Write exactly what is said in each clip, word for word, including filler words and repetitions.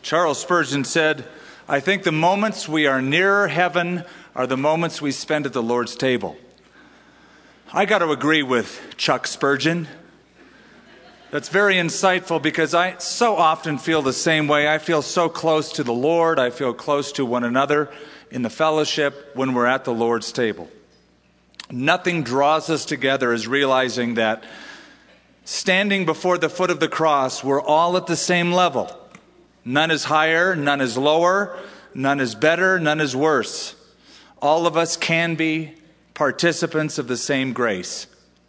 Charles Spurgeon said, "I think the moments we are nearer heaven are the moments we spend at the Lord's table." I got to agree with Chuck Spurgeon. That's very insightful because I so often feel the same way. I feel so close to the Lord. I feel close to one another in the fellowship when we're at the Lord's table. Nothing draws us together as realizing that standing before the foot of the cross, we're all at the same level. None is higher, none is lower, none is better, none is worse. All of us can be participants of the same grace.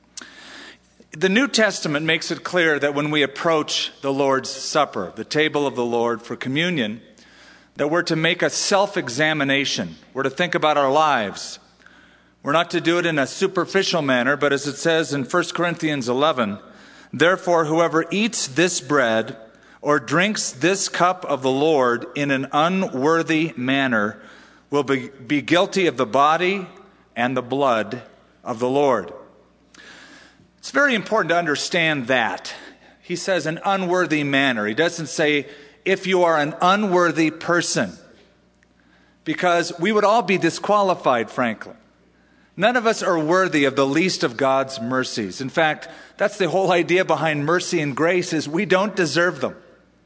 The New Testament makes it clear that when we approach the Lord's Supper, the table of the Lord for communion, that we're to make a self-examination. We're to think about our lives. We're not to do it in a superficial manner, but as it says in First Corinthians eleven, "Therefore, whoever eats this bread or drinks this cup of the Lord in an unworthy manner will be, be guilty of the body and the blood of the Lord." It's very important to understand that. He says an unworthy manner. He doesn't say if you are an unworthy person, because we would all be disqualified, frankly. None of us are worthy of the least of God's mercies. In fact, that's the whole idea behind mercy and grace, is we don't deserve them.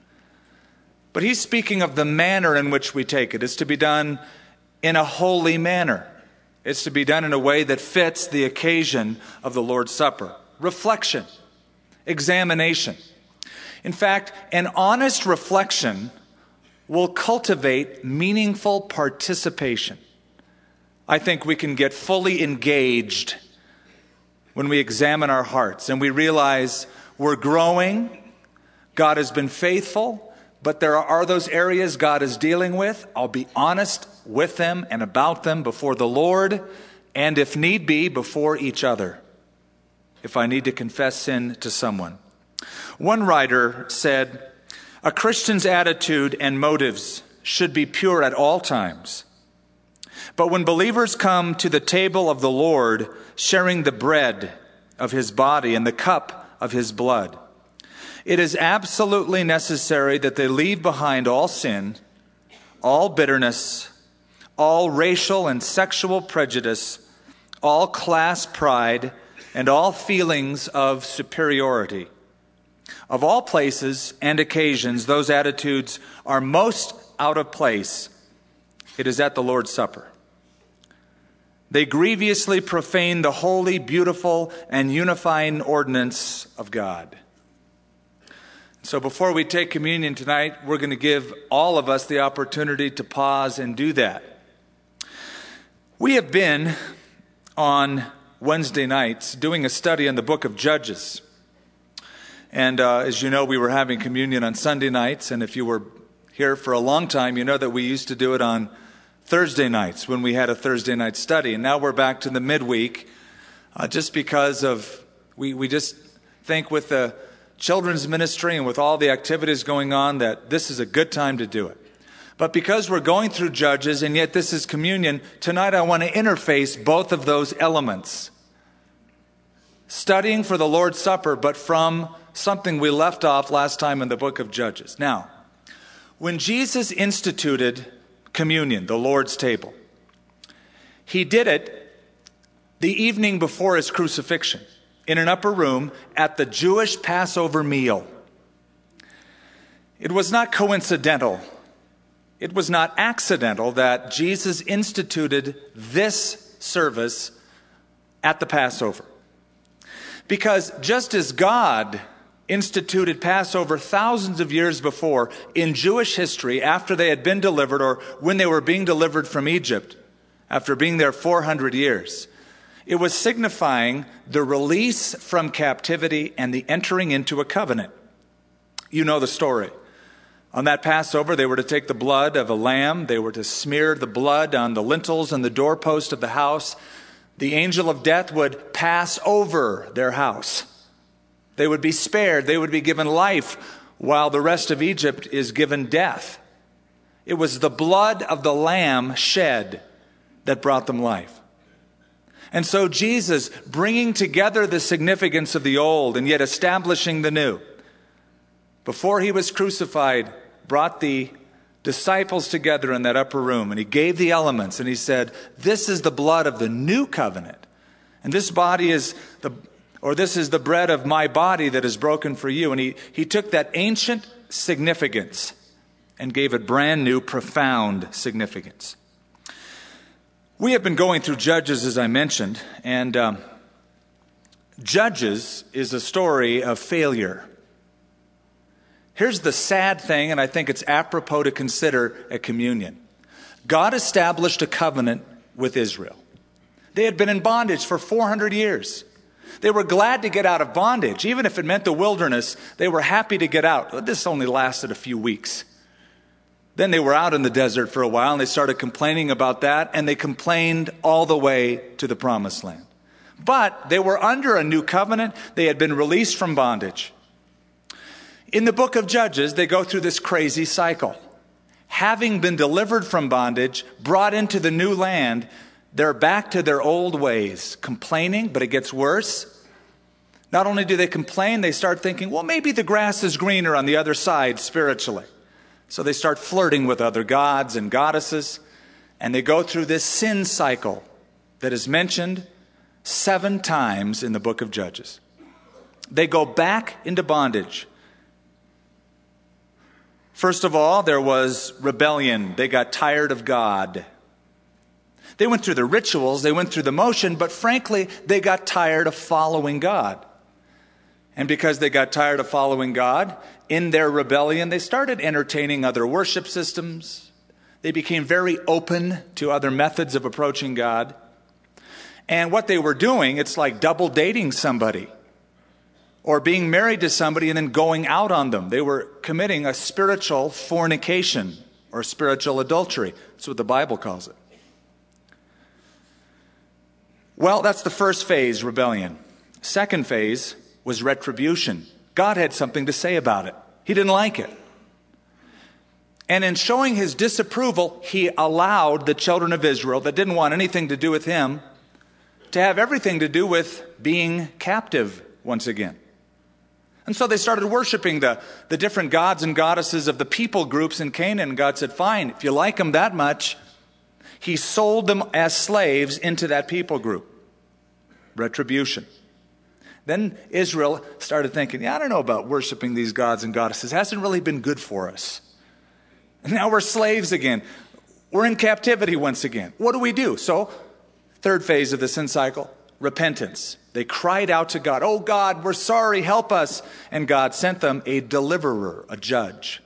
But he's speaking of the manner in which we take it. It's to be done in a holy manner. It's to be done in a way that fits the occasion of the Lord's Supper. Reflection, examination. In fact, an honest reflection will cultivate meaningful participation. I think we can get fully engaged when we examine our hearts and we realize we're growing, God has been faithful, but there are those areas God is dealing with. I'll be honest with them and about them before the Lord, and if need be, before each other, if I need to confess sin to someone. One writer said, "A Christian's attitude and motives should be pure at all times. But when believers come to the table of the Lord, sharing the bread of his body and the cup of his blood, it is absolutely necessary that they leave behind all sin, all bitterness, all racial and sexual prejudice, all class pride, and all feelings of superiority. Of all places and occasions, those attitudes are most out of place. It is at the Lord's Supper. They grievously profane the holy, beautiful, and unifying ordinance of God." So before we take communion tonight, we're going to give all of us the opportunity to pause and do that. We have been on Wednesday nights doing a study in the book of Judges. And uh, as you know, we were having communion on Sunday nights. And if you were here for a long time, you know that we used to do it on Thursday nights when we had a Thursday night study. And now we're back to the midweek uh, just because of, we, we just think with the children's ministry and with all the activities going on that this is a good time to do it. But because we're going through Judges and yet this is communion, tonight I want to interface both of those elements. Studying for the Lord's Supper, but from something we left off last time in the book of Judges. Now, when Jesus instituted communion, the Lord's table, he did it the evening before his crucifixion in an upper room at the Jewish Passover meal. It was not coincidental. It was not accidental that Jesus instituted this service at the Passover. Because just as God instituted Passover thousands of years before in Jewish history, after they had been delivered or when they were being delivered from Egypt, after being there four hundred years, it was signifying the release from captivity and the entering into a covenant. You know the story. On that Passover, they were to take the blood of a lamb. They were to smear the blood on the lintels and the doorpost of the house. The angel of death would pass over their house. They would be spared. They would be given life while the rest of Egypt is given death. It was the blood of the lamb shed that brought them life. And so Jesus, bringing together the significance of the old and yet establishing the new, before he was crucified, brought the disciples together in that upper room, and he gave the elements, and he said, this is the blood of the new covenant, and this body is the, or this is the bread of my body that is broken for you. And he, he took that ancient significance and gave it brand new, profound significance. We have been going through Judges, as I mentioned, and um, Judges is a story of failure. Here's the sad thing, and I think it's apropos to consider at communion. God established a covenant with Israel. They had been in bondage for four hundred years. They were glad to get out of bondage. Even if it meant the wilderness, they were happy to get out. This only lasted a few weeks. Then they were out in the desert for a while, and they started complaining about that, and they complained all the way to the promised land. But they were under a new covenant. They had been released from bondage. In the book of Judges, they go through this crazy cycle. Having been delivered from bondage, brought into the new land, they're back to their old ways, complaining, but it gets worse. Not only do they complain, they start thinking, well, maybe the grass is greener on the other side spiritually. So they start flirting with other gods and goddesses, and they go through this sin cycle that is mentioned seven times in the book of Judges. They go back into bondage. First of all, there was rebellion. They got tired of God. They went through the rituals, they went through the motion, but frankly, they got tired of following God. And because they got tired of following God, in their rebellion, they started entertaining other worship systems. They became very open to other methods of approaching God. And what they were doing, it's like double dating somebody or being married to somebody and then going out on them. They were committing a spiritual fornication or spiritual adultery. That's what the Bible calls it. Well, that's the first phase, rebellion. Second phase was retribution. God had something to say about it. He didn't like it. And in showing his disapproval, he allowed the children of Israel that didn't want anything to do with him to have everything to do with being captive once again. And so they started worshiping the, the different gods and goddesses of the people groups in Canaan. And God said, fine, if you like them that much, he sold them as slaves into that people group. Retribution. Then Israel started thinking, yeah, I don't know about worshiping these gods and goddesses. It hasn't really been good for us. And now we're slaves again. We're in captivity once again. What do we do? So, third phase of the sin cycle, repentance. They cried out to God, oh God, we're sorry, help us. And God sent them a deliverer, a judge.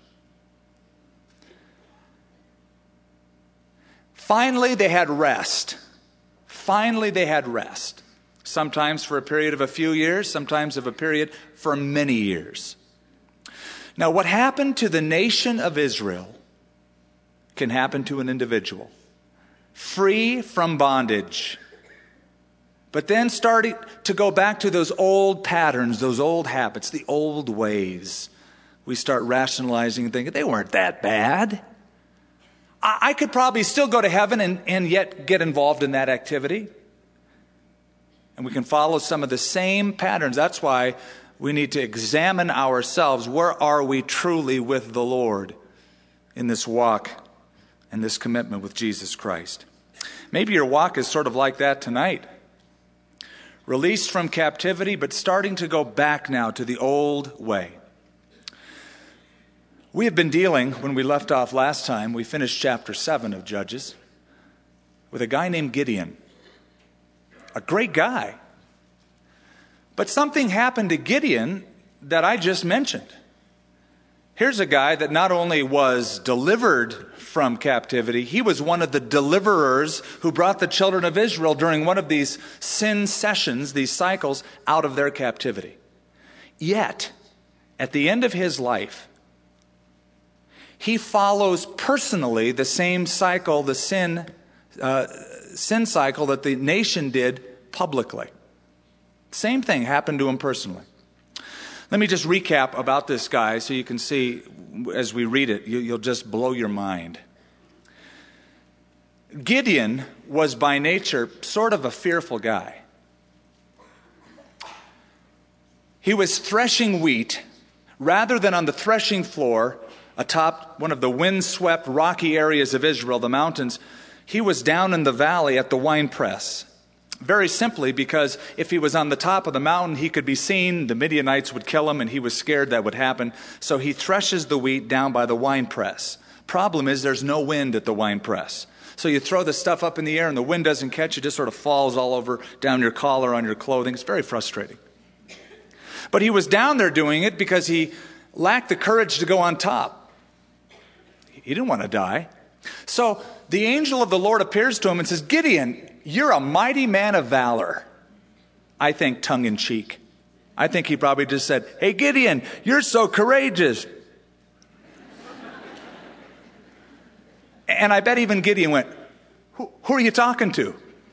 Finally, they had rest. Finally, they had rest. Sometimes for a period of a few years, sometimes of a period for many years. Now, what happened to the nation of Israel can happen to an individual. Free from bondage. But then starting to go back to those old patterns, those old habits, the old ways. We start rationalizing and thinking, they weren't that bad. I could probably still go to heaven and, and yet get involved in that activity. And we can follow some of the same patterns. That's why we need to examine ourselves. Where are we truly with the Lord in this walk and this commitment with Jesus Christ? Maybe your walk is sort of like that tonight. Released from captivity, but starting to go back now to the old way. We have been dealing, when we left off last time, we finished chapter seven of Judges, with a guy named Gideon. A great guy. But something happened to Gideon that I just mentioned. Here's a guy that not only was delivered from captivity, he was one of the deliverers who brought the children of Israel during one of these sin sessions, these cycles, out of their captivity. Yet, at the end of his life, he follows personally the same cycle, the sin, uh, sin cycle that the nation did publicly. Same thing happened to him personally. Let me just recap about this guy so you can see as we read it, you, you'll just blow your mind. Gideon was by nature sort of a fearful guy. He was threshing wheat rather than on the threshing floor atop one of the windswept rocky areas of Israel, the mountains. He was down in the valley at the winepress. Very simply because if he was on the top of the mountain, he could be seen, the Midianites would kill him, and he was scared that would happen. So he threshes the wheat down by the winepress. Problem is there's no wind at the winepress. So you throw the stuff up in the air and the wind doesn't catch it, just sort of falls all over down your collar, on your clothing. It's very frustrating. But he was down there doing it because he lacked the courage to go on top. He didn't want to die. So the angel of the Lord appears to him and says, Gideon, you're a mighty man of valor. I think tongue in cheek. I think he probably just said, hey, Gideon, you're so courageous. And I bet even Gideon went, who, who are you talking to?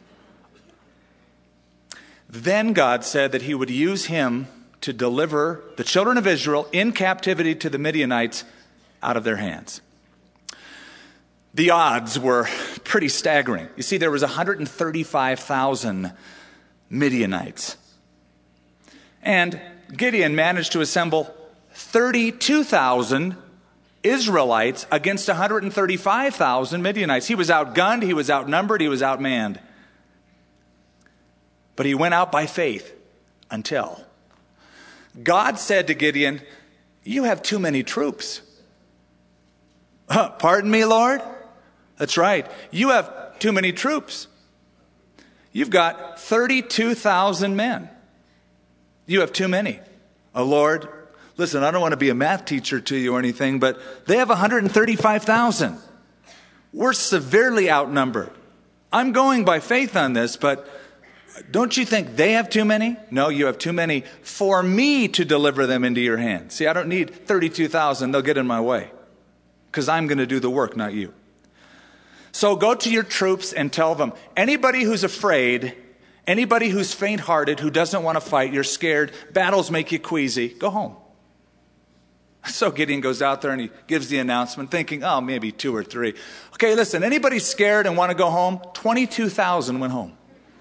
Then God said that he would use him to deliver the children of Israel in captivity to the Midianites out of their hands. The odds were pretty staggering. You see, there was one hundred thirty-five thousand Midianites. And Gideon managed to assemble thirty-two thousand Israelites against one hundred thirty-five thousand Midianites. He was outgunned, he was outnumbered, he was outmanned. But he went out by faith until God said to Gideon, you have too many troops. Uh, pardon me, Lord? That's right. You have too many troops. You've got thirty-two thousand men. You have too many. Oh, Lord, listen, I don't want to be a math teacher to you or anything, but they have one hundred thirty-five thousand. We're severely outnumbered. I'm going by faith on this, but don't you think they have too many? No, you have too many for me to deliver them into your hands. See, I don't need thirty-two thousand. They'll get in my way because I'm going to do the work, not you. So go to your troops and tell them, anybody who's afraid, anybody who's faint-hearted, who doesn't want to fight, you're scared, battles make you queasy, go home. So Gideon goes out there and he gives the announcement thinking, oh, maybe two or three. Okay, listen, anybody scared and want to go home? twenty-two thousand went home.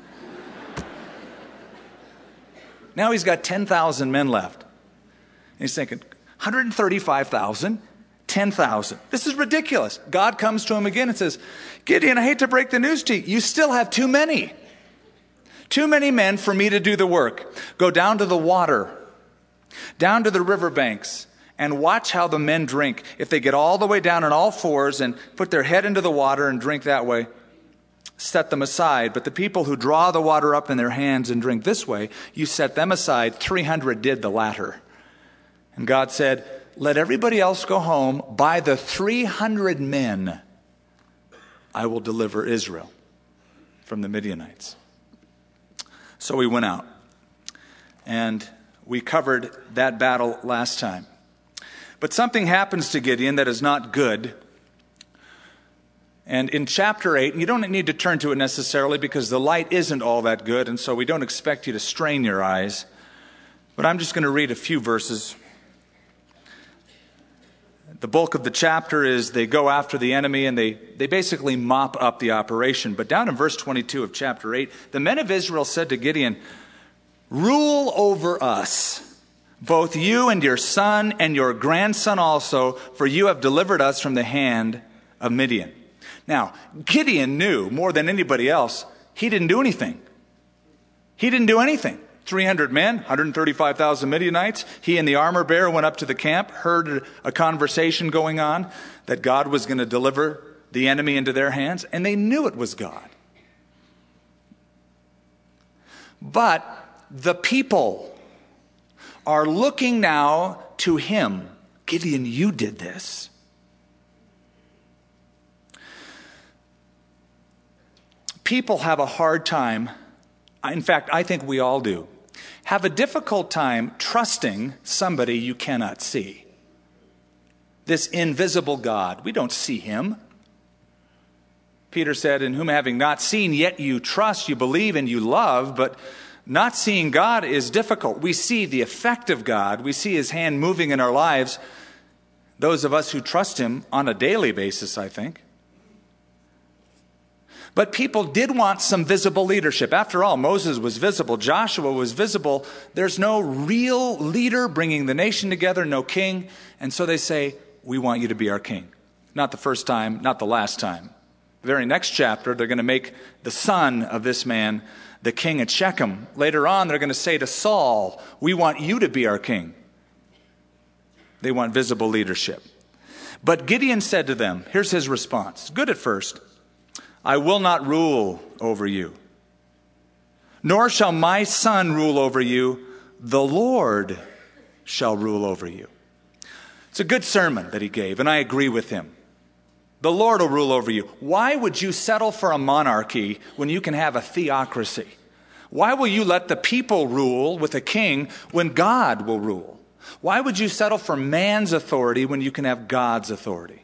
Now he's got ten thousand men left. And he's thinking, one hundred thirty-five thousand, ten thousand. This is ridiculous. God comes to him again and says, Gideon, I hate to break the news to you. You still have too many. Too many men for me to do the work. Go down to the water, down to the riverbanks, and watch how the men drink. If they get all the way down on all fours and put their head into the water and drink that way, set them aside. But the people who draw the water up in their hands and drink this way, you set them aside. three hundred did the latter. And God said, let everybody else go home. By the three hundred men, I will deliver Israel from the Midianites. So we went out. And we covered that battle last time. But something happens to Gideon that is not good. And in chapter eight, and you don't need to turn to it necessarily because the light isn't all that good, and so we don't expect you to strain your eyes. But I'm just going to read a few verses. The bulk of the chapter is they go after the enemy and they, they basically mop up the operation. But down in verse twenty-two of chapter eight, the men of Israel said to Gideon, rule over us, both you and your son and your grandson also, for you have delivered us from the hand of Midian. Now, Gideon knew more than anybody else, he didn't do anything. He didn't do anything. three hundred men, one hundred thirty-five thousand Midianites. He and the armor bearer went up to the camp, heard a conversation going on that God was going to deliver the enemy into their hands, and they knew it was God. But the people are looking now to him. Gideon, you did this. People have a hard time, in fact, I think we all do, have a difficult time trusting somebody you cannot see. This invisible God, we don't see him. Peter said, in whom having not seen, yet you trust, you believe, and you love, but not seeing God is difficult. We see the effect of God. We see his hand moving in our lives. Those of us who trust him on a daily basis, I think. But people did want some visible leadership. After all, Moses was visible. Joshua was visible. There's no real leader bringing the nation together, no king. And so they say, we want you to be our king. Not the first time, not the last time. The very next chapter, they're going to make the son of this man the king at Shechem. Later on, they're going to say to Saul, we want you to be our king. They want visible leadership. But Gideon said to them, here's his response. Good at first. I will not rule over you, nor shall my son rule over you. The Lord shall rule over you. It's a good sermon that he gave, and I agree with him. The Lord will rule over you. Why would you settle for a monarchy when you can have a theocracy? Why will you let the people rule with a king when God will rule? Why would you settle for man's authority when you can have God's authority?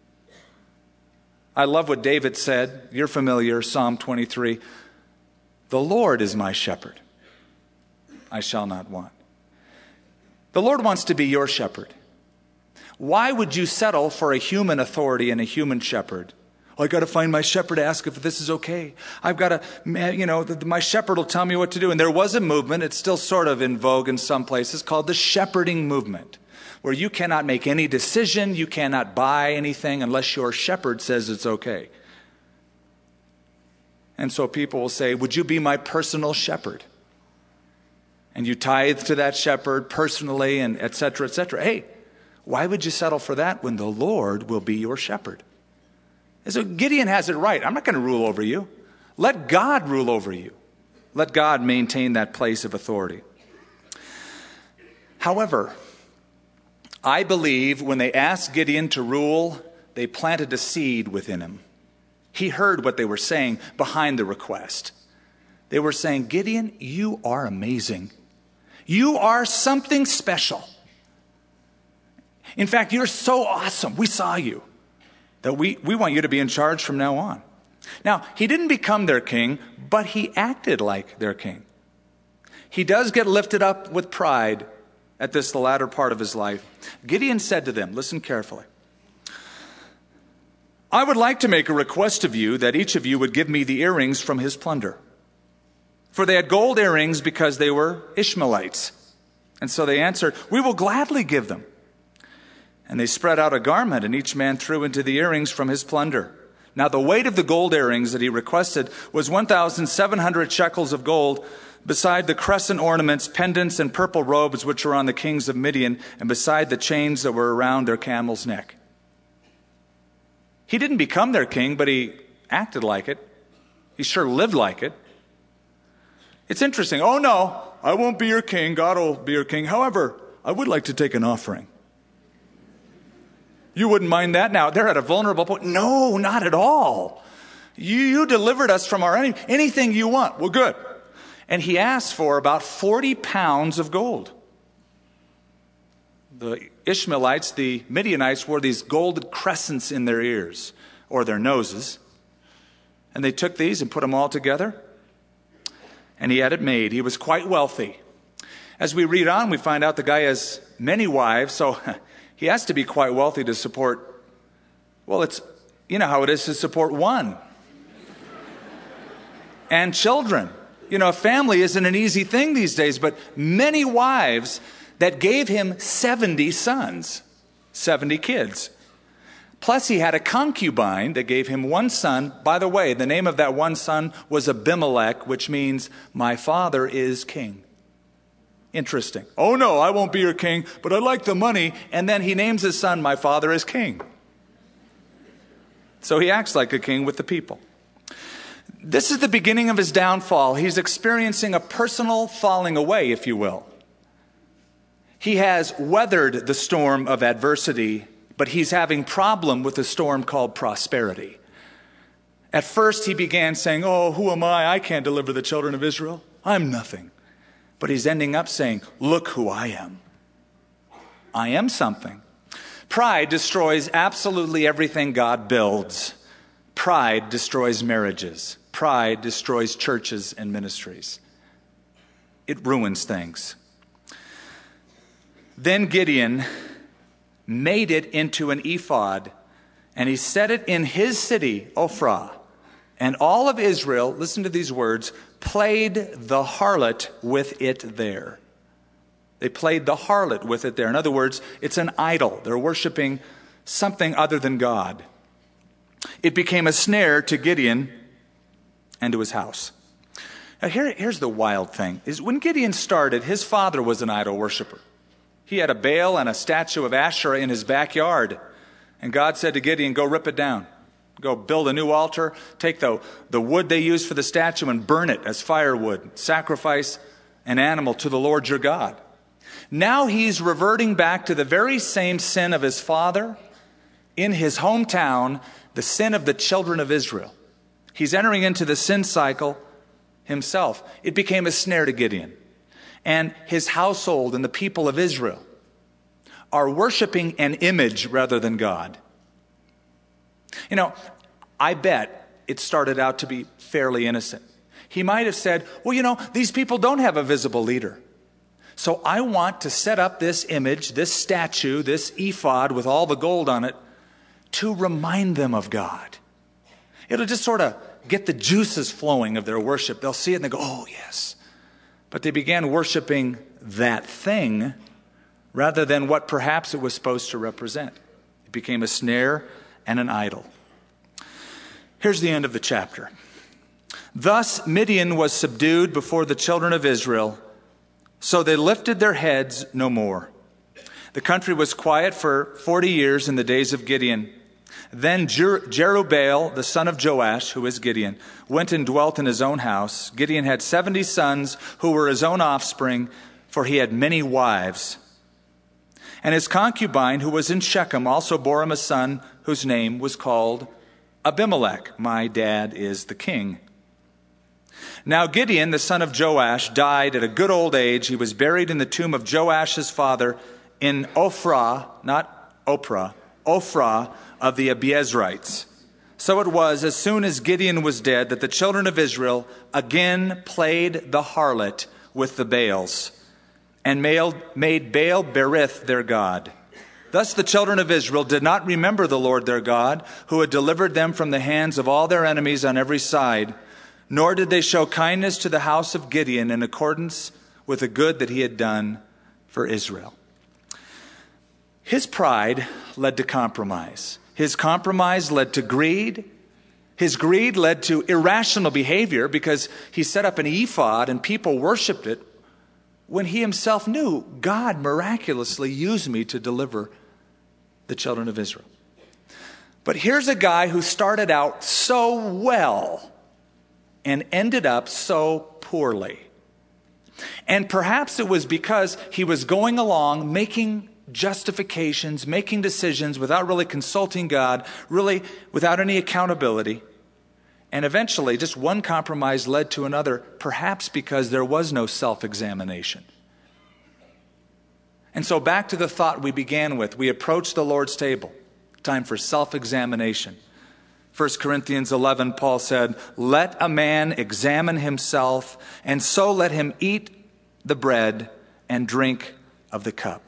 I love what David said. You're familiar, Psalm twenty-three. The Lord is my shepherd. I shall not want. The Lord wants to be your shepherd. Why would you settle for a human authority and a human shepherd? Oh, I got to find my shepherd, ask if this is okay. I've got to, you know, my shepherd will tell me what to do. And there was a movement, it's still sort of in vogue in some places, called the shepherding movement, where you cannot make any decision, you cannot buy anything unless your shepherd says it's okay. And so people will say, would you be my personal shepherd? And you tithe to that shepherd personally, and et cetera, et cetera. Hey, why would you settle for that when the Lord will be your shepherd? And so Gideon has it right. I'm not going to rule over you. Let God rule over you. Let God maintain that place of authority. However, I believe when they asked Gideon to rule, they planted a seed within him. He heard what they were saying behind the request. They were saying, Gideon, you are amazing. You are something special. In fact, you're so awesome. We saw you. That we, we want you to be in charge from now on. Now, he didn't become their king, but he acted like their king. He does get lifted up with pride at this, the latter part of his life. Gideon said to them, listen carefully. I would like to make a request of you that each of you would give me the earrings from his plunder. For they had gold earrings because they were Ishmaelites. And so they answered, we will gladly give them. And they spread out a garment, and each man threw into the earrings from his plunder. Now the weight of the gold earrings that he requested was one thousand seven hundred shekels of gold, beside the crescent ornaments, pendants, and purple robes which were on the kings of Midian, and beside the chains that were around their camel's neck. He didn't become their king, but he acted like it. He sure lived like it. It's interesting. Oh no, I won't be your king. God will be your king. However, I would like to take an offering. You wouldn't mind that? Now, they're at a vulnerable point. No, not at all. You, you delivered us from our enemy. Anything you want. Well, good. And he asked for about forty pounds of gold. The Ishmaelites, the Midianites, wore these golden crescents in their ears or their noses. And they took these and put them all together. And he had it made. He was quite wealthy. As we read on, we find out the guy has many wives, so he has to be quite wealthy to support, well, it's, you know how it is to support one. And children. You know, a family isn't an easy thing these days, but many wives that gave him seventy sons, seventy kids. Plus he had a concubine that gave him one son. By the way, the name of that one son was Abimelech, which means my father is king. Interesting. Oh no, I won't be your king, but I like the money. And then he names his son, my father is king. So he acts like a king with the people. This is the beginning of his downfall. He's experiencing a personal falling away, if you will. He has weathered the storm of adversity, but he's having problem with the storm called prosperity. At first he began saying, oh, who am I? I can't deliver the children of Israel. I'm nothing. But he's ending up saying, look who I am. I am something. Pride destroys absolutely everything God builds. Pride destroys marriages. Pride destroys churches and ministries. It ruins things. Then Gideon made it into an ephod, and he set it in his city, Ophrah. And all of Israel, listen to these words, played the harlot with it there. They played the harlot with it there. In other words, it's an idol. They're worshiping something other than God. It became a snare to Gideon and to his house. Now here, here's the wild thing, is when Gideon started, his father was an idol worshiper. He had a Baal and a statue of Asherah in his backyard. And God said to Gideon, go rip it down. Go build a new altar, take the, the wood they used for the statue and burn it as firewood. Sacrifice an animal to the Lord your God. Now he's reverting back to the very same sin of his father in his hometown, the sin of the children of Israel. He's entering into the sin cycle himself. It became a snare to Gideon. And his household and the people of Israel are worshiping an image rather than God. You know, I bet it started out to be fairly innocent. He might have said, well, you know, these people don't have a visible leader. So I want to set up this image, this statue, this ephod with all the gold on it to remind them of God. It'll just sort of get the juices flowing of their worship. They'll see it and they go, oh, yes. But they began worshiping that thing rather than what perhaps it was supposed to represent. It became a snare and an idol. Here's the end of the chapter. Thus Midian was subdued before the children of Israel, so they lifted their heads no more. The country was quiet for forty years in the days of Gideon. Then Jer- Jerubbaal, the son of Joash, who is Gideon, went and dwelt in his own house. Gideon had seventy sons who were his own offspring, for he had many wives. And his concubine, who was in Shechem, also bore him a son whose name was called Abimelech. My dad is the king. Now Gideon, the son of Joash, died at a good old age. He was buried in the tomb of Joash his father in Ophrah, not Oprah, Ophrah of the Abiezrites. So it was, as soon as Gideon was dead, that the children of Israel again played the harlot with the Baals, and made Baal Berith their god. Thus the children of Israel did not remember the Lord their God, who had delivered them from the hands of all their enemies on every side, nor did they show kindness to the house of Gideon in accordance with the good that he had done for Israel. His pride led to compromise. His compromise led to greed. His greed led to irrational behavior because he set up an ephod and people worshiped it when he himself knew God miraculously used me to deliver the children of Israel. But here's a guy who started out so well and ended up so poorly. And perhaps it was because he was going along making justifications, making decisions without really consulting God, really without any accountability. And eventually, just one compromise led to another, perhaps because there was no self-examination. And so back to the thought we began with, we approach the Lord's table. Time for self-examination. First Corinthians eleven, Paul said, let a man examine himself, and so let him eat the bread and drink of the cup.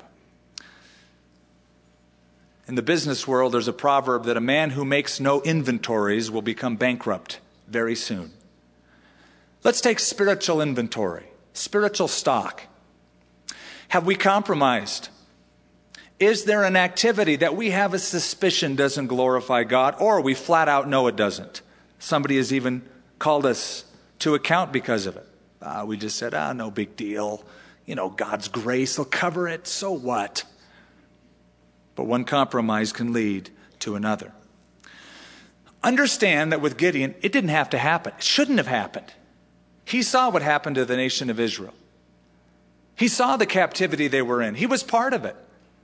In the business world, there's a proverb that a man who makes no inventories will become bankrupt very soon. Let's take spiritual inventory, spiritual stock. Have we compromised? Is there an activity that we have a suspicion doesn't glorify God, or we flat out know it doesn't? Somebody has even called us to account because of it. Uh, we just said, ah, no big deal. You know, God's grace will cover it, so what? But one compromise can lead to another. Understand that with Gideon, it didn't have to happen. It shouldn't have happened. He saw what happened to the nation of Israel. He saw the captivity they were in. He was part of it.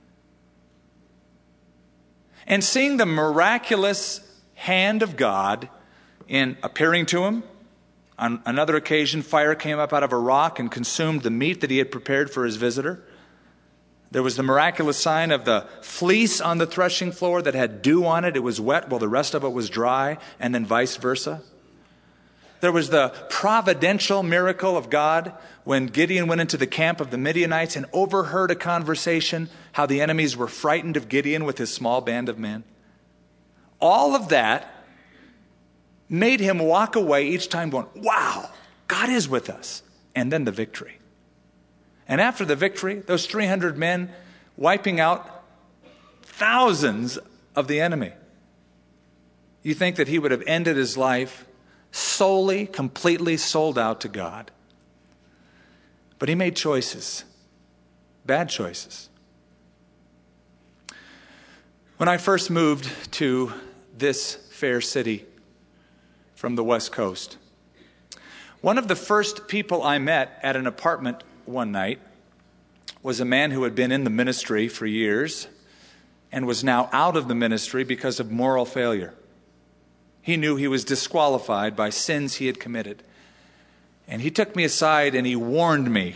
And seeing the miraculous hand of God in appearing to him, on another occasion, fire came up out of a rock and consumed the meat that he had prepared for his visitor. There was the miraculous sign of the fleece on the threshing floor that had dew on it. It was wet while the rest of it was dry, and then vice versa. There was the providential miracle of God when Gideon went into the camp of the Midianites and overheard a conversation, how the enemies were frightened of Gideon with his small band of men. All of that made him walk away each time going, wow, God is with us. And then the victory. And after the victory, those three hundred men wiping out thousands of the enemy. You think that he would have ended his life solely, completely sold out to God. But he made choices, bad choices. When I first moved to this fair city from the West Coast, one of the first people I met at an apartment one night was a man who had been in the ministry for years and was now out of the ministry because of moral failure. He knew he was disqualified by sins he had committed. And he took me aside and he warned me,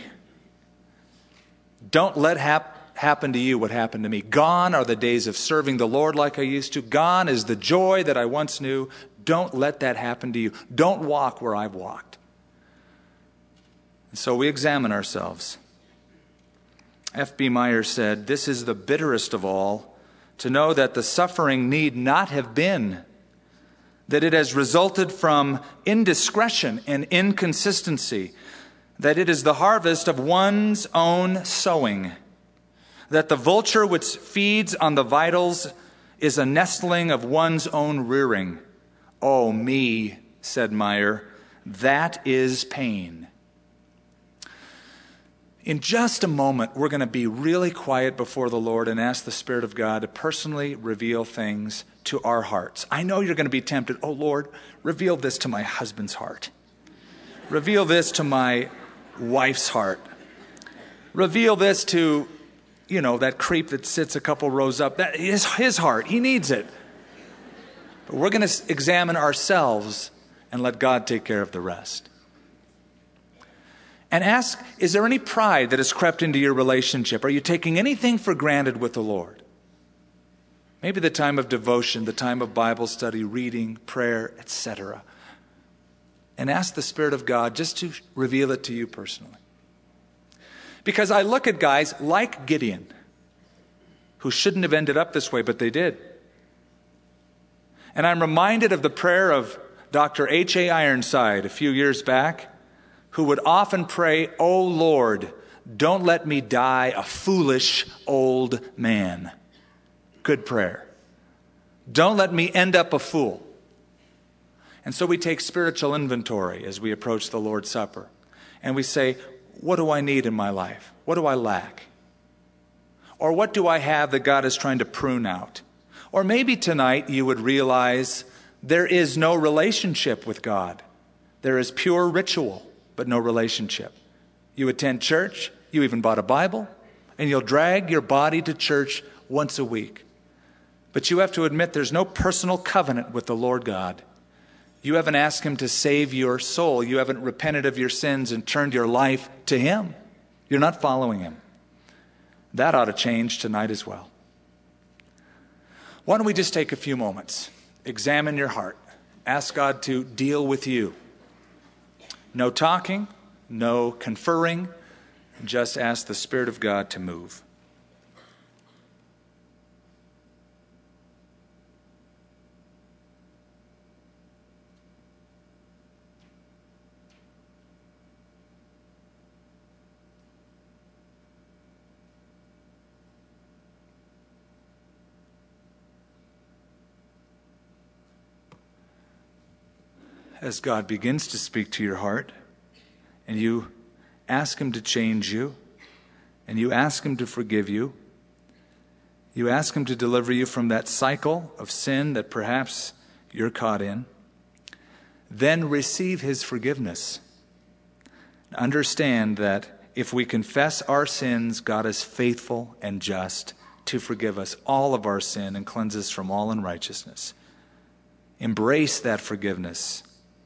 don't let hap- happen to you what happened to me. Gone are the days of serving the Lord like I used to. Gone is the joy that I once knew. Don't let that happen to you. Don't walk where I've walked. And so we examine ourselves. F B Meyer said, this is the bitterest of all, to know that the suffering need not have been, that it has resulted from indiscretion and inconsistency, that it is the harvest of one's own sowing, that the vulture which feeds on the vitals is a nestling of one's own rearing. Oh, me, said Meyer, that is pain. In just a moment, we're going to be really quiet before the Lord and ask the Spirit of God to personally reveal things to our hearts. I know you're going to be tempted. Oh, Lord, reveal this to my husband's heart. Reveal this to my wife's heart. Reveal this to, you know, that creep that sits a couple rows up. That is his heart. He needs it. But we're going to examine ourselves and let God take care of the rest. And ask, is there any pride that has crept into your relationship? Are you taking anything for granted with the Lord? Maybe the time of devotion, the time of Bible study, reading, prayer, et cetera. And ask the Spirit of God just to reveal it to you personally. Because I look at guys like Gideon, who shouldn't have ended up this way, but they did. And I'm reminded of the prayer of Doctor H A Ironside a few years back, who would often pray, "Oh Lord, don't let me die a foolish old man." Good prayer. Don't let me end up a fool. And so we take spiritual inventory as we approach the Lord's Supper. And we say, what do I need in my life? What do I lack? Or what do I have that God is trying to prune out? Or maybe tonight you would realize there is no relationship with God. There is pure ritual, but no relationship. You attend church, you even bought a Bible, and you'll drag your body to church once a week. But you have to admit there's no personal covenant with the Lord God. You haven't asked Him to save your soul. You haven't repented of your sins and turned your life to Him. You're not following Him. That ought to change tonight as well. Why don't we just take a few moments, examine your heart, ask God to deal with you. No talking, no conferring, just ask the Spirit of God to move. As God begins to speak to your heart, and you ask Him to change you, and you ask Him to forgive you, you ask Him to deliver you from that cycle of sin that perhaps you're caught in, then receive His forgiveness. Understand that if we confess our sins, God is faithful and just to forgive us all of our sin and cleanse us from all unrighteousness. Embrace that forgiveness.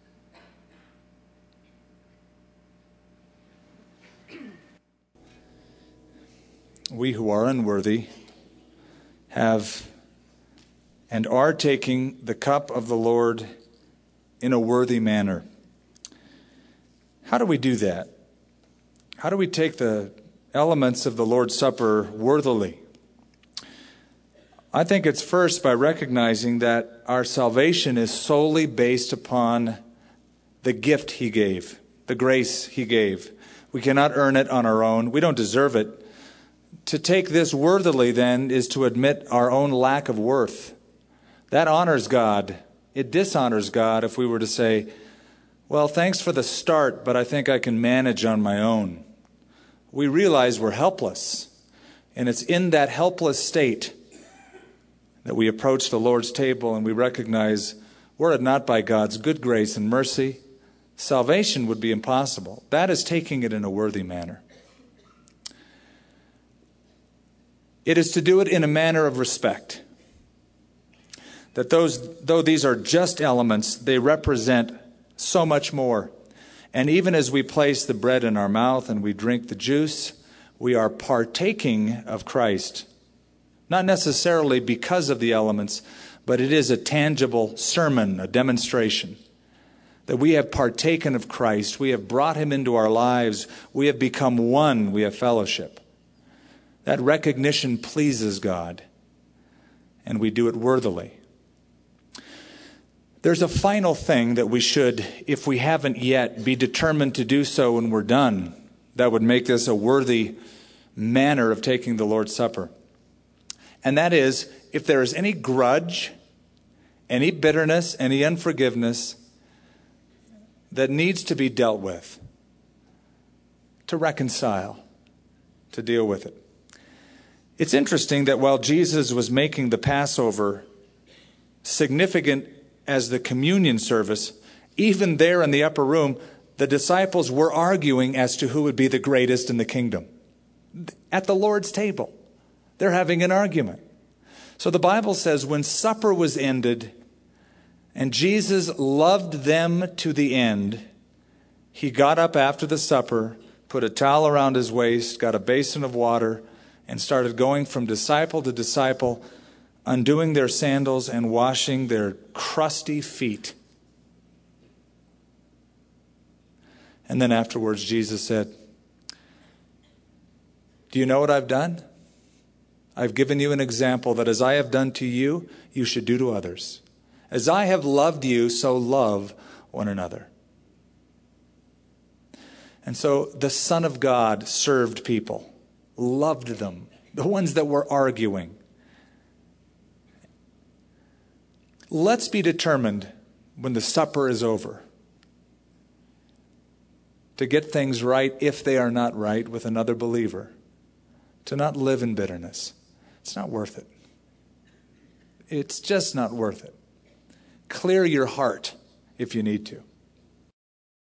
We who are unworthy have and are taking the cup of the Lord in a worthy manner. How do we do that? How do we take the elements of the Lord's Supper worthily? I think it's first by recognizing that our salvation is solely based upon the gift He gave, the grace He gave. We cannot earn it on our own. We don't deserve it. To take this worthily, then, is to admit our own lack of worth That honors God. It dishonors God if we were to say, well, thanks for the start, but I think I can manage on my own. We realize we're helpless. And it's in that helpless state that we approach the Lord's table and we recognize, were it not by God's good grace and mercy, salvation would be impossible. That is taking it in a worthy manner. It is to do it in a manner of respect. That those, though these are just elements, they represent so much more. And even as we place the bread in our mouth and we drink the juice, we are partaking of Christ. Not necessarily because of the elements, but it is a tangible sermon, a demonstration. That we have partaken of Christ. We have brought him into our lives. We have become one. We have fellowship. That recognition pleases God. And we do it worthily. There's a final thing that we should, if we haven't yet, be determined to do so when we're done. That would make this a worthy manner of taking the Lord's Supper. And that is, if there is any grudge, any bitterness, any unforgiveness that needs to be dealt with, to reconcile, to deal with it. It's interesting that while Jesus was making the Passover significant as the communion service, even there in the upper room, the disciples were arguing as to who would be the greatest in the kingdom. At the Lord's table, they're having an argument. So the Bible says when supper was ended and Jesus loved them to the end, he got up after the supper, put a towel around his waist, got a basin of water, and started going from disciple to disciple, undoing their sandals and washing their crusty feet. And then afterwards, Jesus said, do you know what I've done? I've given you an example that as I have done to you, you should do to others. As I have loved you, so love one another. And so the Son of God served people, loved them, the ones that were arguing. Let's be determined when the supper is over to get things right if they are not right with another believer, to not live in bitterness. It's not worth it. It's just not worth it. Clear your heart if you need to.